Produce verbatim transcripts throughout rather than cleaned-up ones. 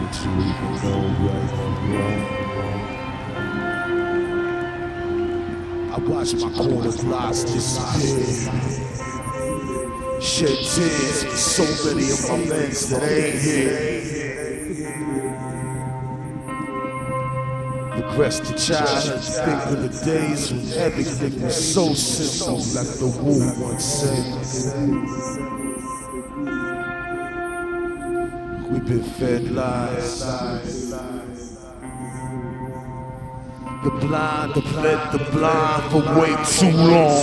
you even know right from wrong. I watch my corner blocks disappear, shed tears for so many of my men that ain't here. Regress to childhood, think of the days when everything was so simple, like the Wu once said. We've been fed lies. The blind have led the blind for way too long.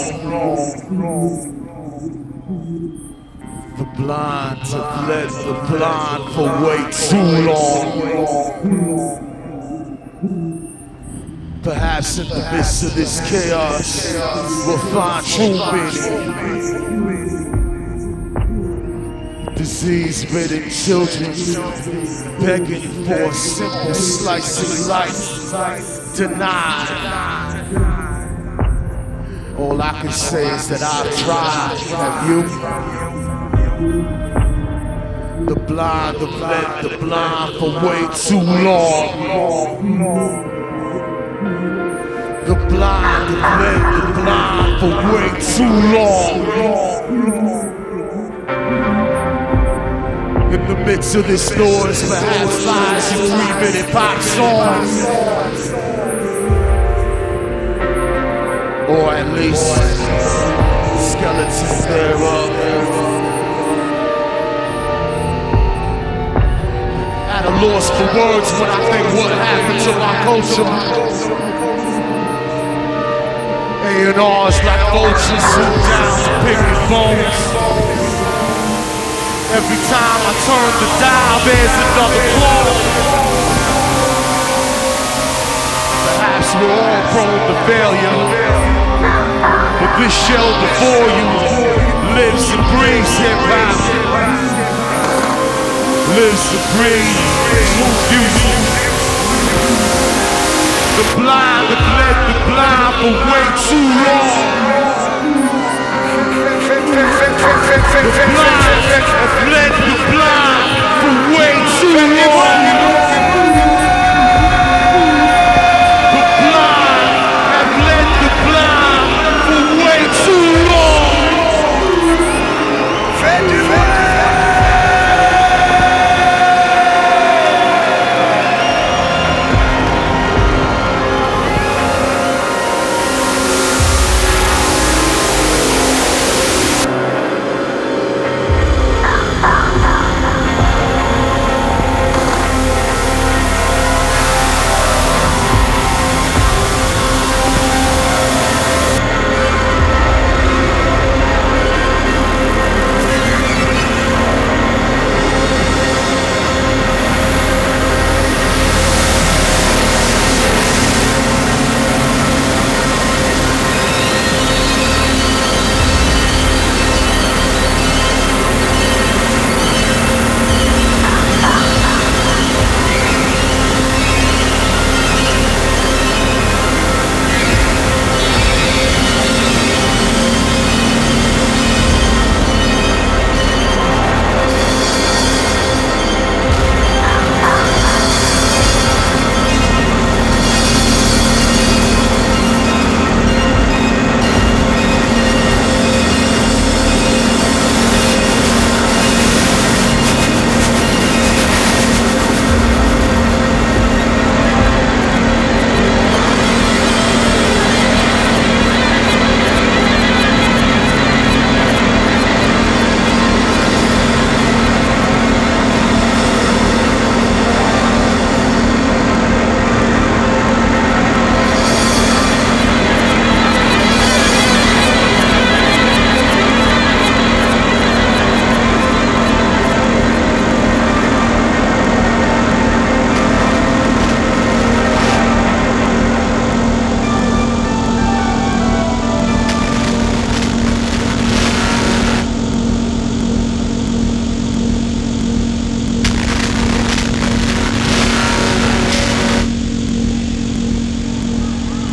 The blind have led the blind for way too long. Perhaps in the midst of this chaos, we'll find true meaning. Disease-ridden children begging for a simple slice of life, denied. All I can say is that I've tried. Have you? The blind have led the blind for way too long. The blind have led the blind for way too long. In the midst of this noise, perhaps lies you weaving in pop songs, or at least skeletons thereof. At a loss for words when I think what happened to my culture. A and R's like vultures swoop down to picking bones. Every time I turn the dial, there's another clone. Perhaps we're all prone to failure, but this shell before you lives and breathes hip-hop. Lives and breathes smooth music. The blind have led the blind for way too long. The blind have led the blind